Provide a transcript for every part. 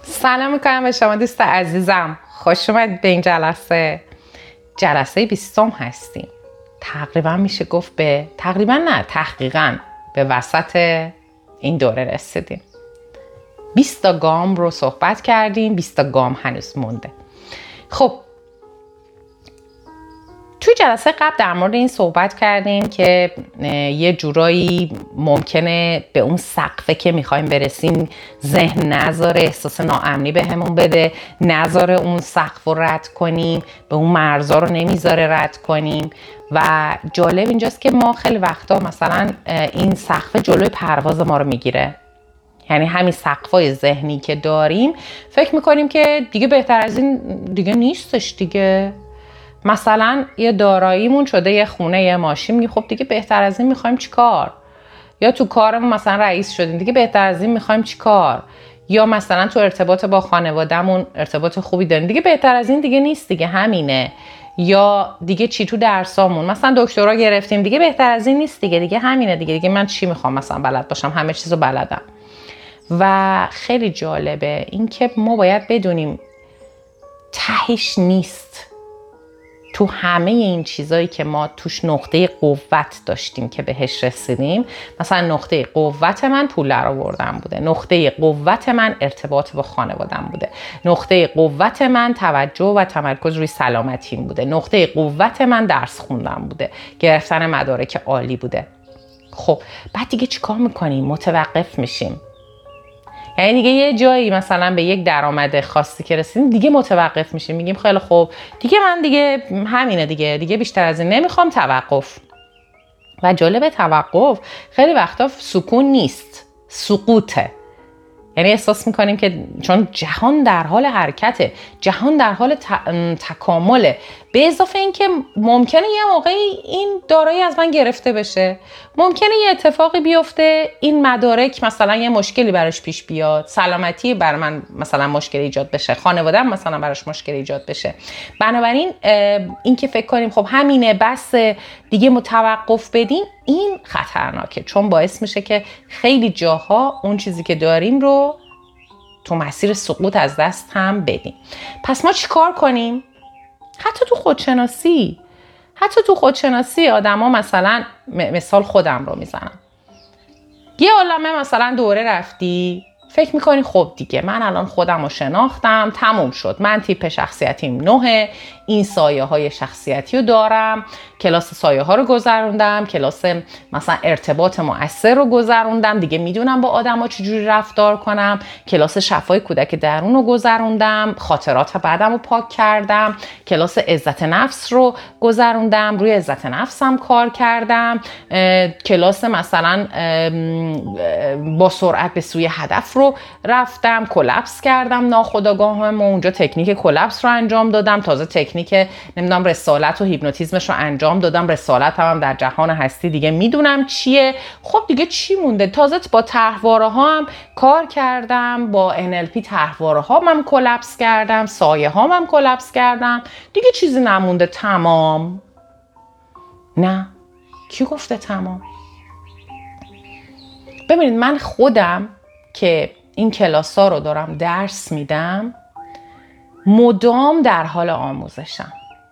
سلام میکنم به شما دوست عزیزم. خوش اومد به این جلسه 20 هستیم. تقریبا میشه گفت تحقیقا به وسط این دوره رسیدیم. 20 تا گام رو صحبت کردیم، 20 تا گام هنوز مونده. خب توی جلسه قبل در مورد این صحبت کردیم که یه جورایی ممکنه به اون سقفه که میخوایم برسیم ذهن نذاره، احساس ناامنی به همون بده، نذاره اون سقف رو رد کنیم، به اون مرزا رو نمیذاره رد کنیم. و جالب اینجاست که ما خیلی وقتا مثلا این سقفه جلوی پرواز ما رو میگیره. یعنی همین سقفای ذهنی که داریم فکر میکنیم که دیگه بهتر از این دیگه نیستش دیگه. مثلا یه داراییمون شده یه خونه، یه ماشین، میگیم خب دیگه بهتر از این میخوایم چیکار؟ یا تو کارمون مثلا رئیس شدیم، دیگه بهتر از این میخوایم چیکار؟ یا مثلا تو ارتباط با خانوادهمون ارتباط خوبی داریم، دیگه بهتر از این دیگه نیست دیگه، همینه. یا دیگه چی تو درسامون مثلا دکترا گرفتیم، دیگه بهتر از این نیست دیگه همینه دیگه من چی میخوام مثلا بلد باشم، همه چیزو بلدم. و خیلی جالبه این که ما باید بدونیم تهش نیست. تو همه این چیزایی که ما توش نقطه قوت داشتیم که بهش رسیدیم، مثلا نقطه قوت من پول درآوردن بوده، نقطه قوت من ارتباط با خانواده‌ام بوده، نقطه قوت من توجه و تمرکز روی سلامتیم بوده، نقطه قوت من درس خوندن بوده، گرفتن مدارک عالی بوده. خب بعد دیگه چیکار میکنیم؟ متوقف میشیم. یعنی دیگه یه جایی مثلا به یک درآمد خاصی که رسیدیم دیگه متوقف میشیم، میگیم خیلی خوب دیگه من دیگه همینه دیگه بیشتر از این نمیخوام، توقف. و جالب توقف خیلی وقتا سکون نیست، سقوطه. یعنی احساس میکنیم که چون جهان در حال حرکته، جهان در حال تکامله، به اضافه این که ممکنه یه موقعی این دارایی از من گرفته بشه، ممکنه یه اتفاقی بیفته، این مدارک مثلا یه مشکلی براش پیش بیاد، سلامتی بر من مثلا مشکل ایجاد بشه، خانواده‌ام مثلا براش مشکل ایجاد بشه. بنابراین این که فکر کنیم خب همینه بس دیگه متوقف بدیم، این خطرناکه، چون باعث میشه که خیلی جاها اون چیزی که داریم رو تو مسیر سقوط از دست هم بدیم. پس ما چی کار کنیم؟ حتی تو خودشناسی آدم ها، مثلا مثال خودم رو میزنم، یه عالمه مثلا دوره رفتی، فکر میکنی خب دیگه من الان خودم رو شناختم، تموم شد، من تیپ شخصیتیم 9، این سایه های شخصیتی رو دارم، کلاس سایه ها رو گذروندم، کلاس مثلا ارتباط مؤثر رو گذروندم، دیگه میدونم با آدم ها چجوری رفتار کنم، کلاس شفای کودک درون رو گذروندم، خاطرات بعدم رو پاک کردم، کلاس عزت نفس رو گذروندم، روی عزت نفسم کار کردم، کلاس مثلا با سرعت به سوی هدف رو رفتم، کلپس کردم ناخودآگاهم، اونجا تکنیک کلپس رو انجام دادم، تازه تکنیک نمیدونم رسالت و هیپنوتیزمش رو انجام دادم، رسالت هم در جهان هستی دیگه میدونم چیه. خب دیگه چی مونده؟ تازه با طرحواره ها هم کار کردم، با NLP طرحواره ها هم کلپس کردم، سایه ها هم کلپس کردم، دیگه چیزی نمونده. تمام؟ نه، کی گفته تمام؟ ببینید من خودم که این کلاس ها رو دارم درس میدم، مدام در حال آموزشم.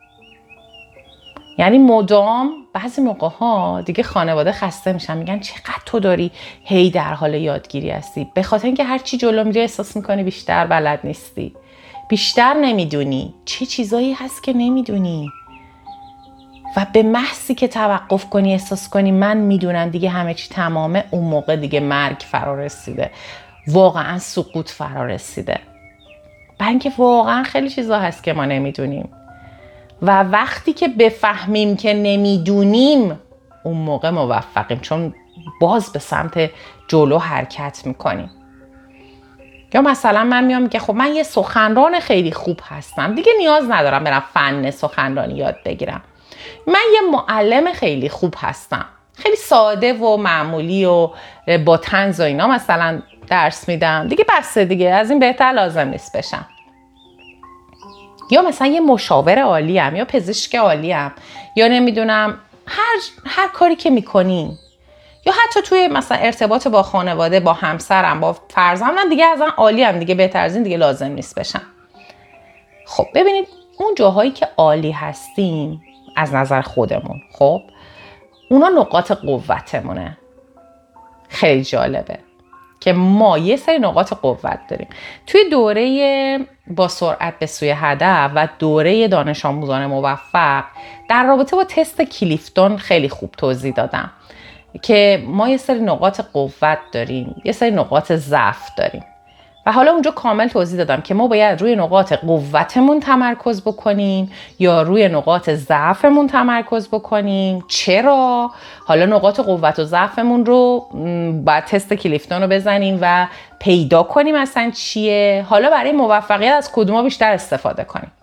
یعنی مدام بعضی موقع ها دیگه خانواده خسته میشن، میگن چقدر تو داری هی در حال یادگیری هستی، به خاطر اینکه هر چی جلو میره احساس میکنی بیشتر بلد نیستی، بیشتر نمیدونی، چه چیزایی هست که نمیدونی. و به محضی که توقف کنی، احساس کنی من میدونم دیگه همه چی تمامه، اون موقع دیگه مرگ فرا رسیده، واقعا سقوط فرا رسیده. برای اینکه واقعا خیلی چیزا هست که ما نمیدونیم و وقتی که بفهمیم که نمیدونیم اون موقع موفقیم، چون باز به سمت جلو حرکت میکنیم. یا مثلا من میام که خب من یه سخنران خیلی خوب هستم، دیگه نیاز ندارم برم فن سخنرانی یاد بگیرم، من یه معلم خیلی خوب هستم، خیلی ساده و معمولی و با طنز و اینا مثلا درس میدم، دیگه بسه دیگه، از این بهتر لازم نیست بشم. یا مثلا یه مشاور عالیم، یا پزشک عالیم، یا نمیدونم هر کاری که میکنین، یا حتی توی مثلا ارتباط با خانواده، با همسرم، با فرزندم دیگه ازن عالی هم دیگه، بهتر از این دیگه لازم نیست بشم. خب ببینید اون جاهایی که عالی هستیم از نظر خودمون، خب اونا نقاط قوتمونه. خیلی جالبه که ما یه سری نقاط قوت داریم. توی دوره با سرعت به سوی هدف و دوره دانش آموزان موفق در رابطه با تست کلیفتون خیلی خوب توضیح دادم که ما یه سری نقاط قوت داریم، یه سری نقاط ضعف داریم و حالا اونجا کامل توضیح دادم که ما باید روی نقاط قوتمون تمرکز بکنیم یا روی نقاط ضعفمون تمرکز بکنیم. چرا؟ حالا نقاط قوت و ضعفمون رو باید تست کلیفتون رو بزنیم و پیدا کنیم اصلا چیه. حالا برای موفقیت از کدوما بیشتر استفاده کنیم.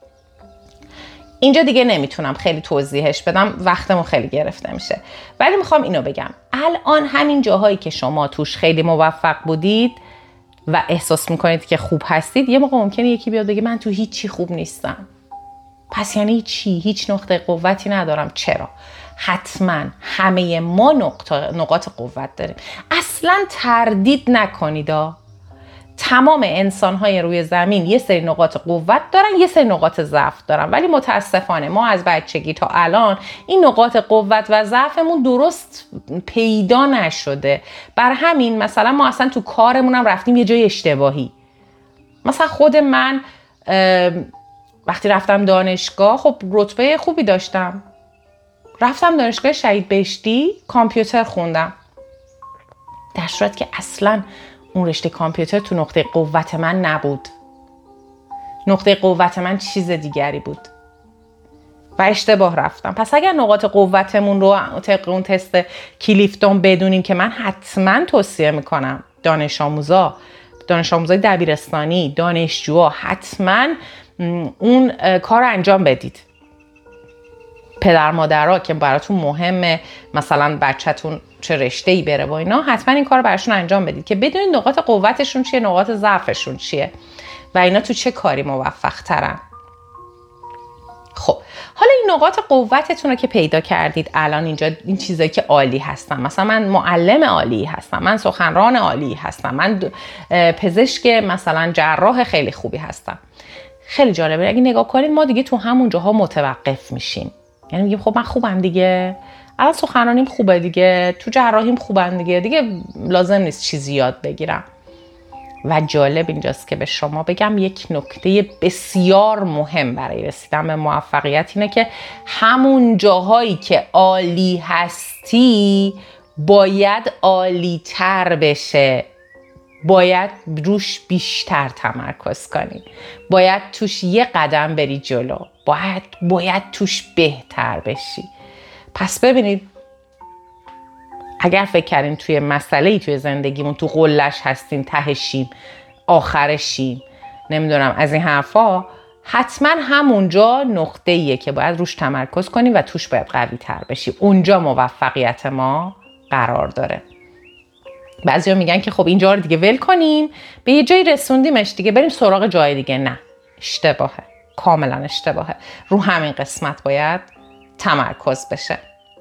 اینجا دیگه نمیتونم خیلی توضیحش بدم، وقتمون خیلی گرفته میشه، ولی میخوام اینو بگم الان همین جاهایی که شما توش خیلی موفق بودید و احساس میکنید که خوب هستید، یه موقع ممکنه یکی بیاد بگه من تو هیچی خوب نیستم. پس یعنی چی؟ هیچ نقطه قوتی ندارم. چرا؟ حتما همه ما نقاط قوت داریم. اصلا تردید نکنید. تمام انسان‌های روی زمین یه سری نقاط قوت دارن، یه سری نقاط ضعف دارن، ولی متاسفانه ما از بچگی تا الان این نقاط قوت و ضعفمون درست پیدا نشده. بر همین مثلا ما اصلا تو کارمون هم رفتیم یه جای اشتباهی. مثلا خود من وقتی رفتم دانشگاه خب رتبه خوبی داشتم، رفتم دانشگاه شهید بهشتی کامپیوتر خوندم، در صورتی که اصلا اون رشته کامپیوتر تو نقطه قوت من نبود. نقطه قوت من چیز دیگری بود و اشتباه رفتم. پس اگر نقاط قوتمون رو طبق اون تست کلیفتون بدونیم که من حتما توصیه میکنم دانش آموزای دبیرستانی، دانشجوها حتما اون کار انجام بدید. پدر مادرها که براتون مهمه مثلا بچه‌تون چه رشته‌ای بره و اینا، حتما این کار رو براشون انجام بدید که بدونید نقاط قوتشون چیه، نقاط ضعفشون چیه و اینا تو چه کاری موفق ترن. خب حالا این نقاط قوتتون رو که پیدا کردید، الان اینجا این چیزایی که عالی هستم، مثلا من معلم عالی هستم، من سخنران عالی هستم، من پزشک مثلا جراح خیلی خوبی هستم. خیلی جالبه اگه نگاه کنید ما دیگه تو همون جاها متوقف میشیم. یعنی میگیم خب من خوبم دیگه، الان سخنرانیم خوبه دیگه، تو جراحیم خوبم دیگه لازم نیست چیزی یاد بگیرم. و جالب اینجاست که به شما بگم یک نکته بسیار مهم برای رسیدن به موفقیت اینه که همون جاهایی که عالی هستی باید عالی تر بشه، باید روش بیشتر تمرکز کنی، باید توش یه قدم بری جلو، باید توش بهتر بشی. پس ببینید اگر فکر کردین توی مسئله‌ای توی زندگیمون تو قله‌اش هستیم، تهشیم، آخرشیم، نمیدونم از این حرفا، حتما همونجا نقطه‌ایه که باید روش تمرکز کنی و توش باید قوی تر بشی. اونجا موفقیت ما قرار داره. بعضیا میگن که خب اینجا رو دیگه ول کنیم، به یه جایی رسوندیمش دیگه بریم سراغ جای دیگه. نه، اشتباهه، کاملا اشتباهه. رو همین قسمت باید تمرکز بشه.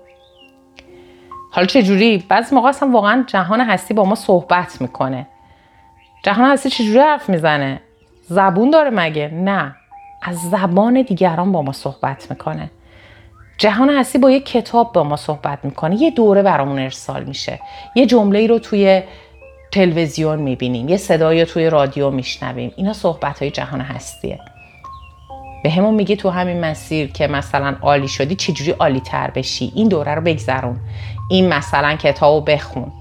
حالا چجوری؟ بعضی موقع اصلا واقعا جهان هستی با ما صحبت میکنه. جهان هستی چجوری حرف میزنه؟ زبون داره مگه؟ نه، از زبان دیگران با ما صحبت میکنه. جهان هستی با یه کتاب با ما صحبت میکنه، یه دوره برامون ارسال میشه، یه جمله‌ای رو توی تلویزیون میبینیم، یه صدایی رو توی رادیو میشنویم. اینا صحبت‌های جهان هستیه. به همون میگه تو همین مسیر که مثلا عالی شدی چجوری عالی تر بشی، این دوره رو بگذرون، این مثلا کتابو بخون.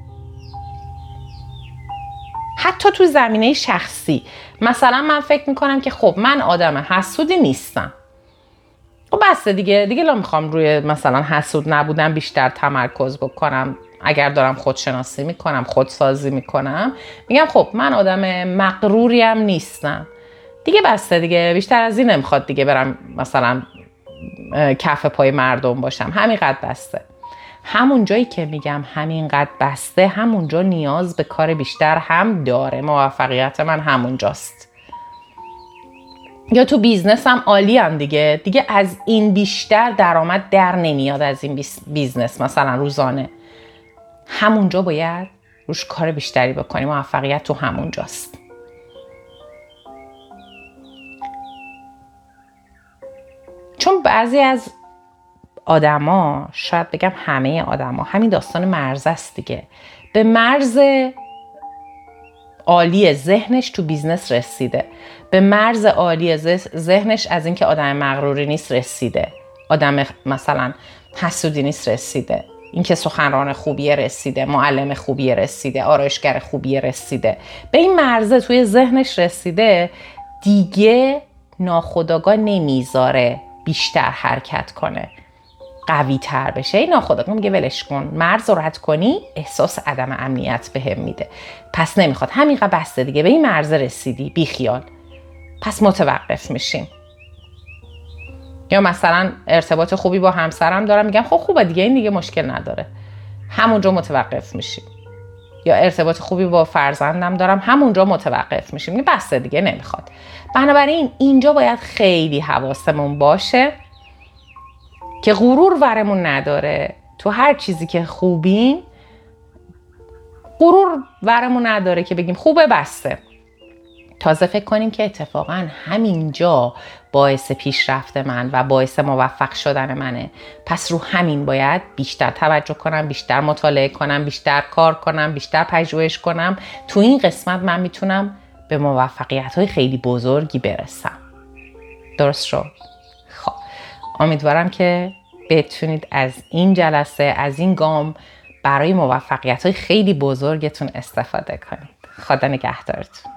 حتی تو زمینه شخصی مثلا من فکر میکنم که خب من آدم حسودی نیستم، خب بسته دیگه لا میخوام روی مثلا حسود نبودن بیشتر تمرکز بکنم. اگر دارم خودشناسی میکنم، خودسازی میکنم، میگم خب من آدم مغروریم نیستم دیگه، بسته دیگه، بیشتر از این نمیخواد دیگه برم مثلا کف پای مردم باشم، همینقدر بسته. همون جایی که میگم همینقدر بسته، همونجا نیاز به کار بیشتر هم داره. موفقیت من همونجاست. یا تو بیزنس هم عالی هم دیگه از این بیشتر درآمد در نمیاد از این بیزنس مثلا روزانه. همونجا باید روش کار بیشتری بکنی. موفقیت تو همونجاست. چون بعضی از آدما، شاید بگم همه آدما، همین داستان مرز است دیگه. به مرز عالی ذهنش تو بیزنس رسیده، به مرز عالی ذهنش از اینکه آدم مغروری نیست رسیده، آدم مثلا حسودی نیست رسیده، اینکه سخنران خوبیه رسیده، معلم خوبیه رسیده، آرایشگر خوبیه رسیده. به این مرزه توی ذهنش رسیده، دیگه ناخودآگاه نمیذاره بیشتر حرکت کنه، قوی تر بشه. این ناخودآگاه میگه ولش کن، مرز رو رد کنی احساس عدم امنیت بهم میده، پس نمیخواد، همینقدر بسته دیگه، به این مرز رسیدی، بی خیال، پس متوقف میشیم. یا مثلا ارتباط خوبی با همسرم دارم، میگم خب خوبه دیگه، این دیگه مشکل نداره، همونجا متوقف میشیم. یا ارتباط خوبی با فرزندم دارم، همونجا متوقف میشیم، میگم بسته دیگه، نمیخواد. بنابراین اینجا باید خیلی حواسمون باشه که غرور ورمون نداره. تو هر چیزی که خوبیم غرور ورمون نداره که بگیم خوبه بسته. تازه فکر کنیم که اتفاقا همینجا باعث پیشرفت من و باعث موفق شدن منه، پس رو همین باید بیشتر توجه کنم، بیشتر مطالعه کنم، بیشتر کار کنم، بیشتر پژوهش کنم. تو این قسمت من میتونم به موفقیت‌های خیلی بزرگی برسم. درست شد؟ خب امیدوارم که بتونید از این جلسه، از این گام برای موفقیت‌های خیلی بزرگتون استفاده کنید. خدا نگهدارتون.